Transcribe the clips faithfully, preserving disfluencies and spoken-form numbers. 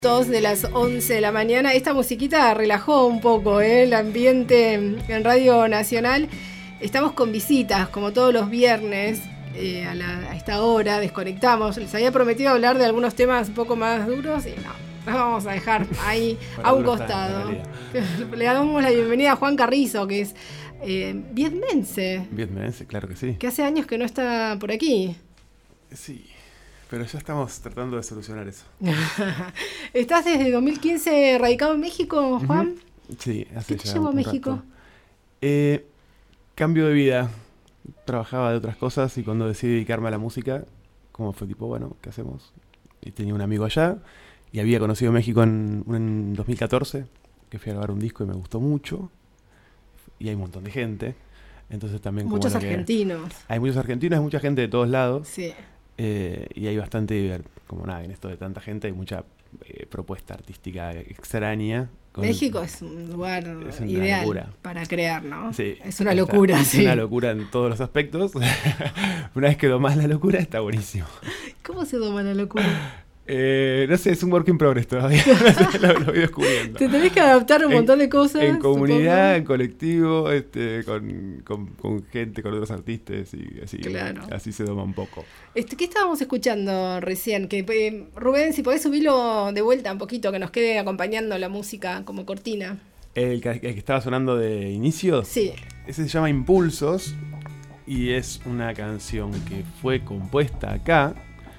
De las once de la mañana. Esta musiquita relajó un poco ¿eh? el ambiente en Radio Nacional. Estamos con visitas, como todos los viernes, eh, a, la, a esta hora, desconectamos. Les había prometido hablar de algunos temas un poco más duros y no, los vamos a dejar ahí a un costado. Le damos la bienvenida a Juan Carrizo, que es eh, vietmense. Vietmense, claro que sí. Que hace años que no está por aquí. Sí. Pero ya estamos tratando de solucionar eso. ¿Estás desde dos mil quince radicado en México, Juan? Uh-huh. Sí, hace ¿Qué te ya llevó a un México? rato. Eh, cambio de vida. Trabajaba de otras cosas y cuando decidí dedicarme a la música, como fue tipo, bueno, ¿qué hacemos? Y tenía un amigo allá y había conocido México en, en dos mil catorce, que fui a grabar un disco y me gustó mucho. Y hay un montón de gente. Entonces también como muchos bueno, argentinos. Hay muchos argentinos, hay mucha gente de todos lados. Sí. Eh, y hay bastante, como nada, en esto de tanta gente hay mucha eh, propuesta artística extraña. Con México el, es un lugar es una ideal locura. Para crear, ¿no? Sí, es una locura, está, sí. Es una locura en todos los aspectos. Una vez que domás la locura está buenísimo. ¿Cómo se doma la locura? Eh, no sé, es un work in progress todavía. lo, lo voy descubriendo. Te tenés que adaptar a un en, montón de cosas. En comunidad, supongo. en colectivo, este, con, con, con gente, con otros artistas y así. Claro. Así se doma un poco. Este, ¿Qué estábamos escuchando recién? Que eh, Rubén, si podés subirlo de vuelta un poquito, que nos quede acompañando la música como cortina. El que, el que estaba sonando de inicio. Sí. Ese se llama Impulsos y es una canción que fue compuesta acá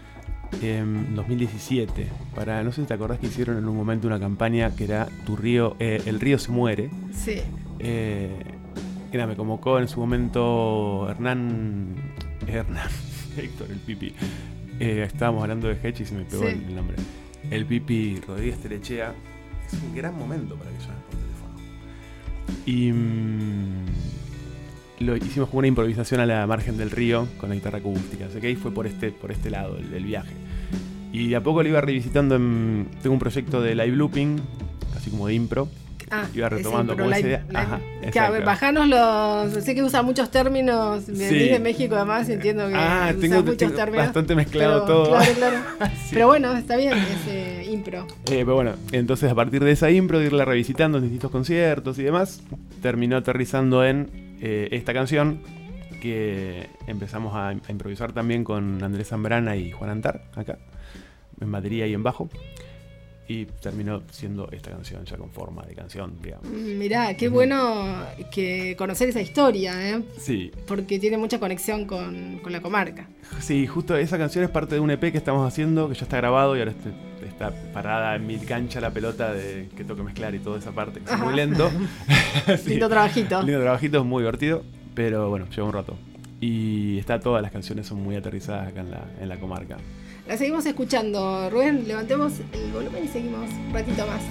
en dos mil diecisiete. Para, no sé si te acordás que hicieron en un momento una campaña que era Tu río, eh, El río se muere. Sí. Eh, era, me convocó en su momento Hernán, Hernán, Héctor, el Pipi. Eh, estábamos hablando de Hedge y se me pegó sí. el, el nombre. El Pipi Rodríguez Terechea. Es un gran momento para que llames por teléfono. Y mmm, lo hicimos como una improvisación a la margen del río con la guitarra acústica. Así que ahí fue por este, por este lado el, el viaje. Y de a poco lo iba revisitando. En, tengo un proyecto de live looping, así como de impro. Ah, iba retomando como live, ese. Live, Ajá, que, a ver, bajanos los. Sé que usa muchos términos. De, sí. de México, además, entiendo que ah, usa tengo, muchos tengo términos. Bastante mezclado pero, todo. Claro, claro. sí. Pero bueno, está bien, es eh, impro. Eh, pero bueno, entonces a partir de esa impro, de irla revisitando en distintos conciertos y demás, terminó aterrizando en eh, esta canción que empezamos a, a improvisar también con Andrés Zambrana y Juan Antar, acá, en batería y en bajo. Y terminó siendo esta canción ya con forma de canción, digamos. Mirá, qué uh-huh. bueno que conocer esa historia, ¿eh? Sí. Porque tiene mucha conexión con, con la comarca. Sí, justo esa canción es parte de un E P que estamos haciendo, que ya está grabado y ahora este, está parada en mi cancha la pelota de que tengo que mezclar y toda esa parte, que es muy lento. sí. Lindo trabajito. Lindo trabajito, es muy divertido, pero bueno, lleva un rato. Y está, todas las canciones son muy aterrizadas acá en la, en la comarca. La seguimos escuchando. Rubén, levantemos el volumen y seguimos un ratito más.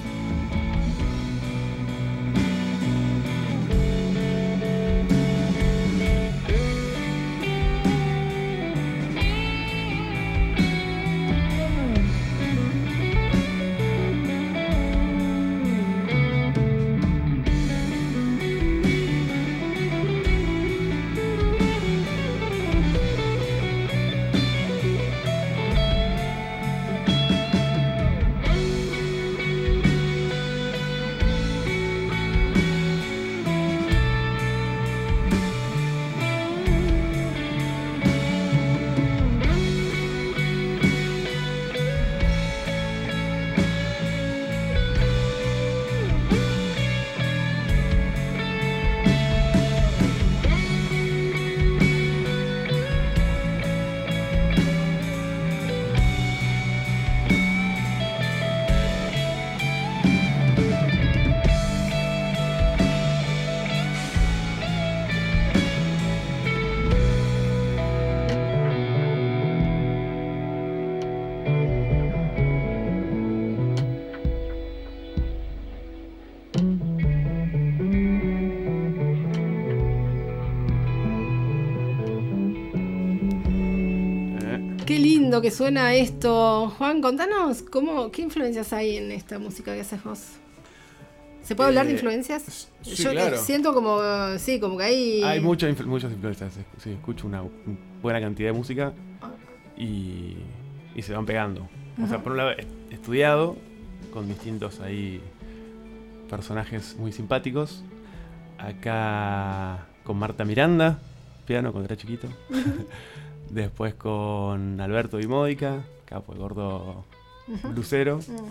Qué lindo que suena esto. Juan, contanos cómo, qué influencias hay en esta música que haces vos. ¿Se puede eh, hablar de influencias? Sí, Yo claro. siento como, sí, como que hay... Hay mucha influ- muchas influencias. Sí, escucho una buena cantidad de música y, y se van pegando. O sea, por un lado he estudiado con distintos ahí personajes muy simpáticos. Acá con Marta Miranda, piano cuando era chiquito. Uh-huh. Después con Alberto Di Módica, capo, el gordo uh-huh. blusero. Uh-huh.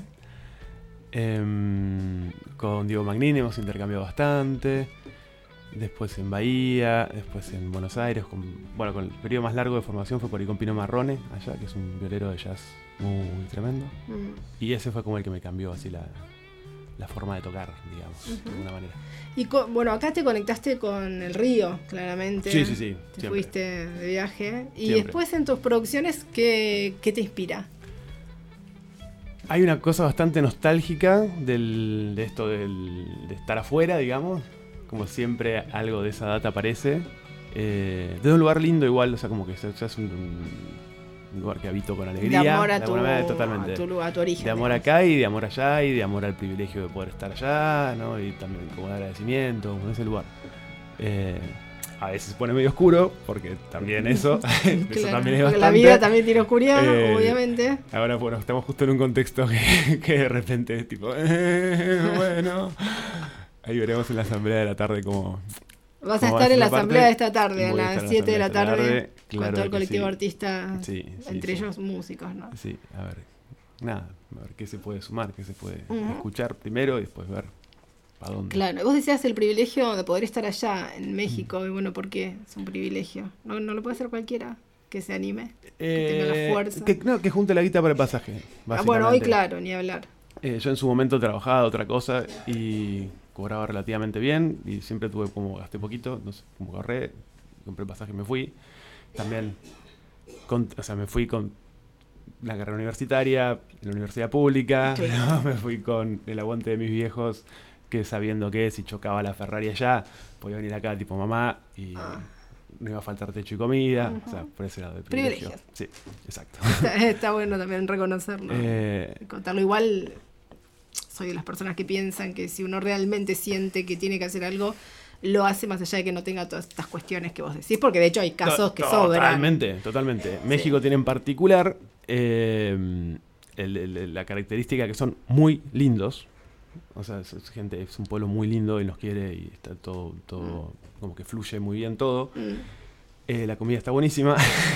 Eh, con Diego Magnini hemos intercambiado bastante. Después en Bahía, después en Buenos Aires. Con, bueno, con el periodo más largo de formación fue por ahí con Pino Marrone, allá, que es un violero de jazz muy, muy tremendo. Uh-huh. Y ese fue como el que me cambió así la, la forma de tocar, digamos, uh-huh. de alguna manera. Y con, bueno, acá te conectaste con el río, claramente. Sí, sí, sí. Te siempre. fuiste de viaje. Y siempre. Después en tus producciones, ¿qué, qué te inspira? Hay una cosa bastante nostálgica del, de esto del, de estar afuera, digamos. Como siempre algo de esa data aparece. Eh, desde un lugar lindo igual, o sea, como que ya es un, un lugar que habito con alegría. De amor a, de tu, manera, totalmente. A, tu, a tu origen. De amor acá y de amor allá y de amor al privilegio de poder estar allá, ¿no? Y también como de agradecimiento con ese lugar. Eh, a veces se pone medio oscuro, porque también eso, claro, eso también es porque bastante. La vida también tiene oscuridad, eh, obviamente. Ahora, bueno, estamos justo en un contexto que, que de repente es tipo, eh, bueno, ahí veremos en la asamblea de la tarde cómo... Vas a estar en la asamblea de esta tarde, a las siete de la tarde, tarde claro, con todo el colectivo sí. artista, sí, sí, entre sí. ellos músicos, ¿no? Sí, a ver, nada, a ver qué se puede sumar, qué se puede uh-huh. escuchar primero y después ver para dónde. Claro, vos decías el privilegio de poder estar allá en México, mm. y bueno, ¿por qué? Es un privilegio. ¿No, no lo puede hacer cualquiera que se anime? Eh, que tenga la fuerza. Que, no, que junte la guita para el pasaje. Ah, bueno, hoy claro, ni hablar. Eh, yo en su momento trabajaba de otra cosa y cobraba relativamente bien y siempre tuve como, gasté poquito, no sé, como ahorré, compré el pasaje y me fui. También, con, o sea, me fui con la carrera universitaria, en la universidad pública, claro. ¿no? Me fui con el aguante de mis viejos, que sabiendo que si chocaba la Ferrari allá, podía venir acá tipo mamá y ah. no iba a faltar techo y comida, uh-huh. o sea, por ese lado de privilegio. Privilegio. Sí, exacto. Está, está bueno también reconocerlo, eh, contarlo. Igual soy de las personas que piensan que si uno realmente siente que tiene que hacer algo, lo hace más allá de que no tenga todas estas cuestiones que vos decís, porque de hecho hay casos que sobran. Totalmente, totalmente. Sí. México tiene en particular eh, el, el, la característica que son muy lindos. O sea, es, es gente, es un pueblo muy lindo y nos quiere y está todo, todo mm. como que fluye muy bien todo. Mm. Eh, la comida está buenísima.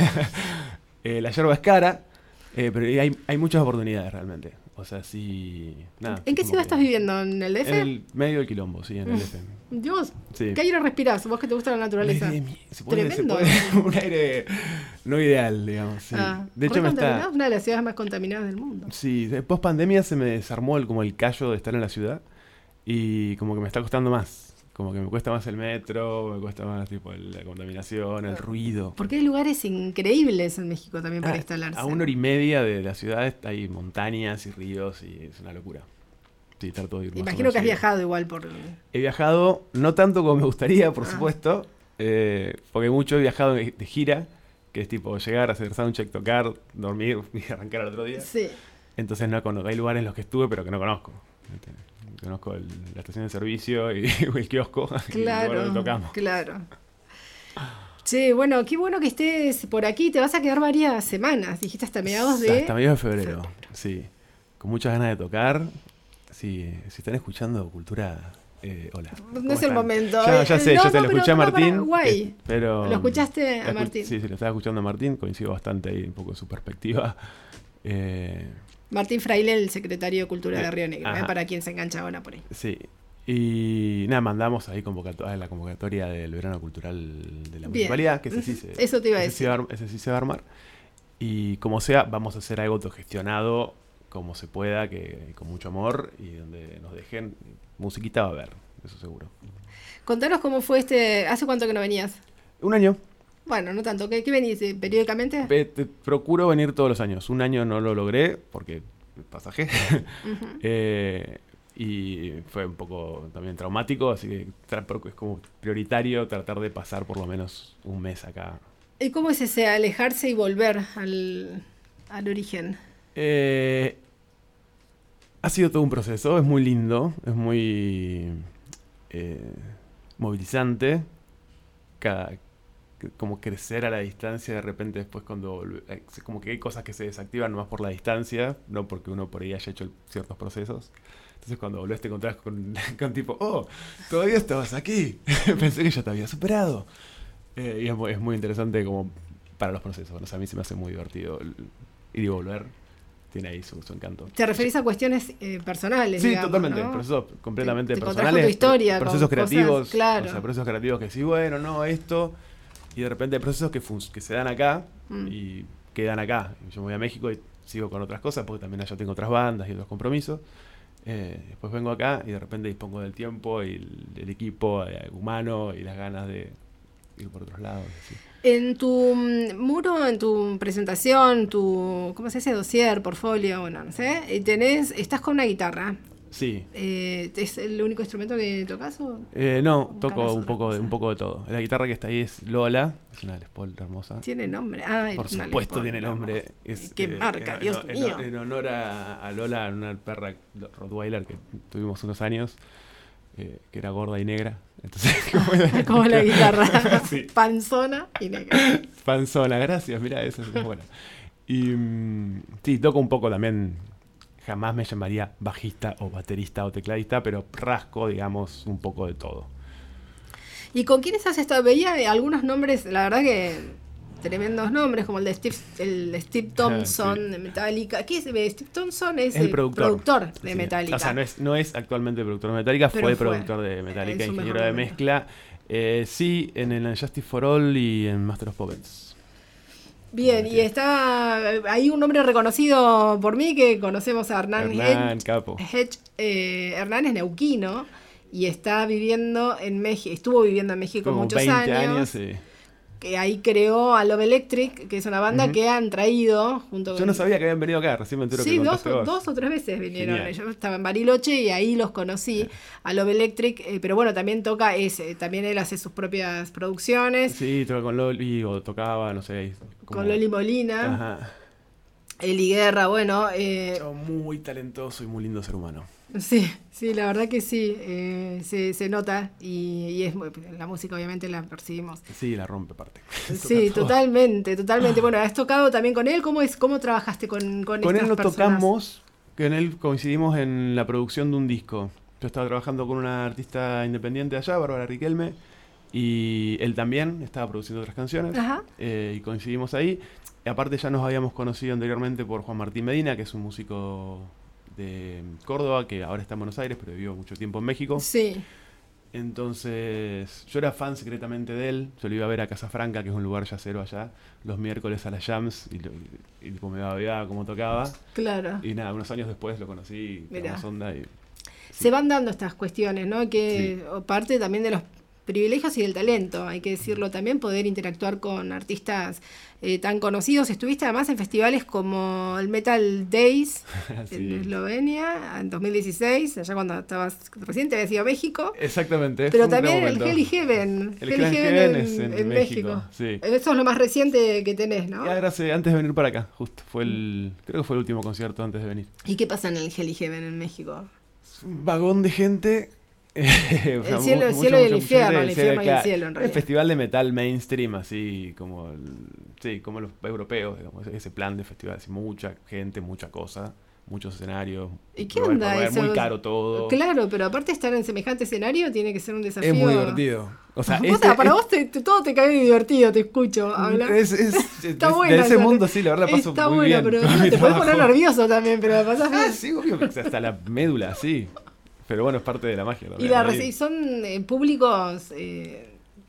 eh, la yerba es cara, eh, pero hay, hay muchas oportunidades realmente. O sea, sí... Nada, ¿En qué ciudad estás viviendo? ¿En el D F? En el medio del quilombo, sí, en el D F. Dios, sí. ¿Qué aire respirás? Vos que te gusta la naturaleza. De, de, se puede, Tremendo. Se puede, un aire no ideal, digamos. Sí. Ah, de hecho, me está... una de las ciudades más contaminadas del mundo. Sí, post pandemia se me desarmó el, como el callo de estar en la ciudad y como que me está costando más. Como que me cuesta más el metro, me cuesta más tipo la contaminación, el ruido. Porque hay lugares increíbles en México también para ah, instalarse. A una hora y media de la ciudad hay montañas y ríos y es una locura. Sí, estar todo hermoso. Imagino que has viajado igual por... He viajado, no tanto como me gustaría, por ah. supuesto, eh, porque mucho he viajado de gira, que es tipo llegar, hacer soundcheck, tocar, dormir y arrancar al otro día. Sí. Entonces no conozco, hay lugares en los que estuve pero que no conozco. Conozco el, la estación de servicio y el kiosco. Claro, y el tocamos. Claro. Che, bueno, qué bueno que estés por aquí. Te vas a quedar varias semanas. Dijiste hasta mediados de... Hasta mediados de febrero, febrero. Sí. Con muchas ganas de tocar. Sí, si están escuchando Cultura... Eh, hola. No es están? El momento. Ya, ya sé, no, yo te no, lo escuché a Martín. Para, guay. Eh, pero, ¿Lo escuchaste a Martín? Sí, sí, lo estaba escuchando a Martín. Coincido bastante ahí, un poco en su perspectiva. Eh... Martín Fraile, el secretario de Cultura de Río Negro, ¿eh? Para quien se engancha ahora por ahí. Sí, y nada, mandamos ahí convocato- la convocatoria del verano cultural de la municipalidad, que ese sí se, Eso te iba a ese decir. Sí va, ese sí se va a armar. Y como sea, vamos a hacer algo autogestionado, como se pueda, que con mucho amor, y donde nos dejen, musiquita va a haber, eso seguro. Contanos cómo fue este, ¿hace cuánto que no venías? Un año. Bueno, no tanto. ¿Qué, qué venís? ¿Periódicamente? Pe- te procuro venir todos los años. Un año no lo logré porque pasaje. Uh-huh. eh, y fue un poco también traumático, así que tra- es como prioritario tratar de pasar por lo menos un mes acá. ¿Y cómo es ese alejarse y volver al, al origen? Eh, ha sido todo un proceso. Es muy lindo. Es muy eh, movilizante. Cada... como crecer a la distancia de repente después cuando volve, como que hay cosas que se desactivan nomás por la distancia, no porque uno por ahí haya hecho ciertos procesos. Entonces cuando volvés te encontrás con, con tipo, oh, todavía estabas aquí, pensé que ya te había superado. Eh, y es muy, es muy interesante como para los procesos, ¿no? O sea, a mí se me hace muy divertido el ir y volver, tiene ahí su, su encanto. ¿Te referís a cuestiones eh, personales? Sí, digamos, totalmente, ¿no? procesos completamente te, te personales, tu historia, procesos creativos, cosas, claro. O sea, procesos creativos que sí, bueno, no, esto, y de repente hay procesos que, fun- que se dan acá mm. y quedan acá. Yo me voy a México y sigo con otras cosas, porque también allá tengo otras bandas y otros compromisos. Eh, después vengo acá y de repente dispongo del tiempo y el, el equipo eh, humano y las ganas de ir por otros lados. Así. En tu muro, en tu presentación, tu, ¿cómo se dice? Dossier, portfolio, bueno, no sé, tenés, estás con una guitarra. Sí. Eh, ¿Es el único instrumento que tocas? O eh, no, toco un poco, de, un poco de todo. La guitarra que está ahí es Lola, es una Les Paul hermosa. ¿Tiene nombre? Ah, por supuesto tiene nombre. Es, ¿Qué eh, marca? En, Dios en, mío. En, en honor a, a Lola, una perra Rottweiler que tuvimos unos años, eh, que era gorda y negra. Entonces, como, la, como la guitarra. Sí. Panzona y negra. Panzona, gracias, mira, eso es bueno. Y um, sí, toco un poco también. Jamás me llamaría bajista o baterista o tecladista, pero rasco, digamos, un poco de todo. ¿Y con quiénes has estado? Veía algunos nombres, la verdad que tremendos nombres, como el de Steve, el de Steve Thompson, sí. de Metallica. ¿Qué es? Steve Thompson es, es el productor, productor de sí. Metallica. O sea, no es, no es actualmente productor de Metallica, fue, fue productor de Metallica, ingeniero de mezcla. Eh, sí, en el Justice for All y en Master of Puppets. Bien, y está hay un nombre reconocido por mí que conocemos a Hernán, Hernán Hedge, capo. Hedge, eh, Hernán es neuquino y está viviendo en México, estuvo viviendo en México como muchos veinte años. años sí. Que ahí creó a Love Electric, que es una banda uh-huh. que han traído junto Yo con... no sabía que habían venido acá, recién me entero sí, que dos, vos. dos o tres veces vinieron. Genial. Yo estaba en Bariloche y ahí los conocí, sí. a Love Electric, eh, pero bueno, también toca ese, también él hace sus propias producciones. Sí, toca con Loli, o tocaba, no sé. Como... Con Loli Molina. Ajá. Eli Guerra, bueno. Eh... Muy talentoso y muy lindo ser humano. Sí, sí, la verdad que sí, eh, se, se nota y, y es muy, la música obviamente la percibimos. Sí, la rompe parte. Sí, totalmente, totalmente. Bueno, has tocado también con él, ¿cómo es, cómo trabajaste con con Con estas él lo personas? tocamos, con él coincidimos en la producción de un disco. Yo estaba trabajando con una artista independiente allá, Bárbara Riquelme, y él también estaba produciendo otras canciones, eh, y coincidimos ahí. Y aparte ya nos habíamos conocido anteriormente por Juan Martín Medina, que es un músico de Córdoba, que ahora está en Buenos Aires, pero vivió mucho tiempo en México. Sí. Entonces, yo era fan secretamente de él. Yo lo iba a ver a Casa Franca, que es un lugar yacero allá, los miércoles a las jams, y, lo, y, y tipo, me babeaba cómo tocaba. Claro. Y nada, unos años después lo conocí, tomamos onda y... Sí. Se van dando estas cuestiones, ¿no? Que sí. parte también de los privilegios y del talento, hay que decirlo también, poder interactuar con artistas eh, tan conocidos. Estuviste además en festivales como el Metal Days sí. en Eslovenia en dos mil dieciséis, allá cuando estabas recién te habías ido a México. Exactamente. Pero también el Hell Heaven. El Hell Heaven es en, en México. México. Sí. Eso es lo más reciente que tenés, ¿no? Ya, gracias, antes de venir para acá, justo. Fue el, creo que fue el último concierto antes de venir. ¿Y qué pasa en el Hell Heaven en México? Es un vagón de gente. El cielo, el cielo y el infierno, el infierno y el cielo, en realidad. El festival de metal mainstream, así como el, sí, como los europeos, digamos, ese plan de festival, así, mucha gente, mucha cosa, muchos escenarios. ¿Y qué onda eso? Muy caro todo. Claro, pero aparte estar en semejante escenario tiene que ser un desafío. Es muy divertido. O sea, este, para es, vos te, te, todo te cae divertido, te escucho hablar. Es, es, está es, bueno. De ese mundo sí, la verdad paso está muy bueno, bien. Está bueno, pero te puedes poner nervioso también, pero la pasás bien. Ah, sí, obvio, hasta la médula, sí. Pero bueno, es parte de la magia. ¿Y la reci- son eh, públicos? Eh,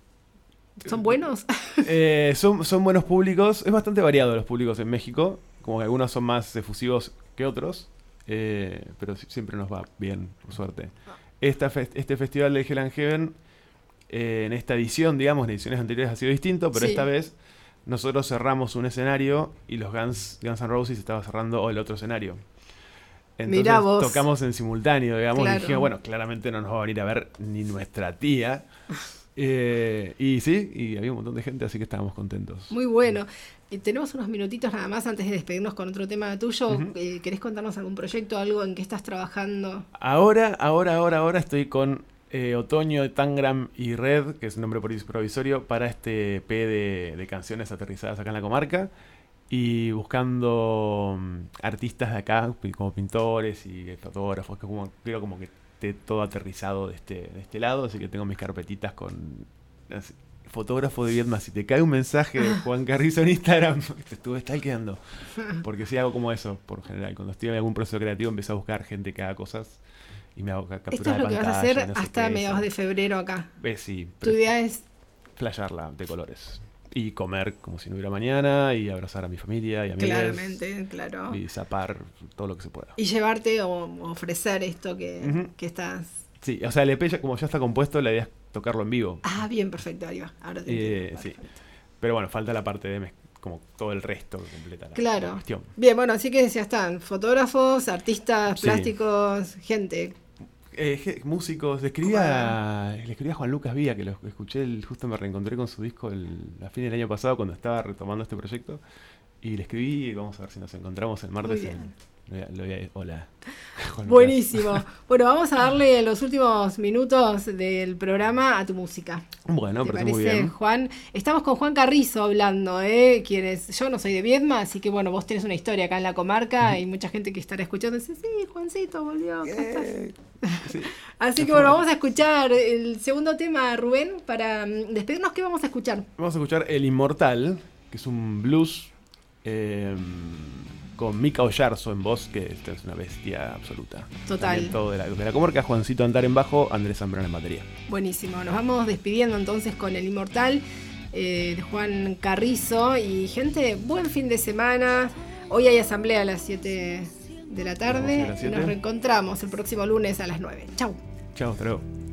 ¿Son buenos? eh, son, son buenos públicos. Es bastante variado los públicos en México. Como que algunos son más efusivos que otros. Eh, pero siempre nos va bien, por suerte. Esta fe- este festival de Hell and Heaven, eh, en esta edición, digamos, en ediciones anteriores ha sido distinto, pero sí. esta vez nosotros cerramos un escenario y los Guns, Guns N' Roses estaba cerrando el otro escenario. Entonces Mirá vos. Tocamos en simultáneo, digamos, claro. y dijimos, bueno, claramente no nos va a venir a ver ni nuestra tía. eh, y sí, y había un montón de gente, así que estábamos contentos. Muy bueno. Eh, tenemos unos minutitos nada más antes de despedirnos con otro tema tuyo. Uh-huh. Eh, ¿Querés contarnos algún proyecto, algo en que estás trabajando? Ahora, ahora, ahora, ahora estoy con eh, Otoño, Tangram y Red, que es un nombre provisorio, para este E P de, de canciones aterrizadas acá en la comarca. Y buscando um, artistas de acá, como pintores y fotógrafos, que como, quiero como que esté todo aterrizado de este, de este lado, así que tengo mis carpetitas con así, fotógrafo de Viedma. Si te cae un mensaje de Juan Carrizo en Instagram, te estuve stalkeando. Porque si hago como eso, por general, cuando estoy en algún proceso creativo empiezo a buscar gente que haga cosas y me hago capturas de pantalla. Esto es lo que vas a hacer no hasta mediados de febrero acá. Eh, sí. Tu idea es flashearla de colores. Y comer como si no hubiera mañana, y abrazar a mi familia y a mi Claramente, claro. Y zapar todo lo que se pueda. Y llevarte o ofrecer esto que, uh-huh. que estás... Sí, o sea, el E P ya, como ya está compuesto, la idea es tocarlo en vivo. Ah, bien, perfecto, ahí va. Ahora te eh, entiendo. Sí. Pero bueno, falta la parte de como todo el resto que completa la, claro. la cuestión. Bien, bueno, así que ya están fotógrafos, artistas, sí. plásticos, gente... Eh, músicos, le escribía, le escribía a Juan Lucas Vía, que lo escuché, el, justo me reencontré con su disco el, a fin del año pasado cuando estaba retomando este proyecto, y le escribí, y vamos a ver si nos encontramos el martes en, lo voy a, hola. Juan Buenísimo. Lucas. Bueno, vamos a darle los últimos minutos del programa a tu música. Bueno, ¿te parece parece, muy bien. Juan? Estamos con Juan Carrizo hablando, ¿eh? Quien es, yo no soy de Viedma, así que bueno, vos tenés una historia acá en la comarca, uh-huh. y mucha gente que estará escuchando dice, sí, Juancito volvió, acá eh, sí. Así que bueno, vamos a escuchar el segundo tema, Rubén, para despedirnos. ¿Qué vamos a escuchar? Vamos a escuchar El Inmortal, que es un blues eh, con Mica Ollarzo en voz, que esta es una bestia absoluta. Total. Todo de la, de la comarca, Juancito Antar en bajo, Andrés Zambrano en batería. Buenísimo, nos vamos despidiendo entonces con El Inmortal eh, de Juan Carrizo. Y gente, buen fin de semana. Hoy hay asamblea a las siete de la tarde. Nos reencontramos el próximo lunes a las nueve. Chau. Chau, hasta luego.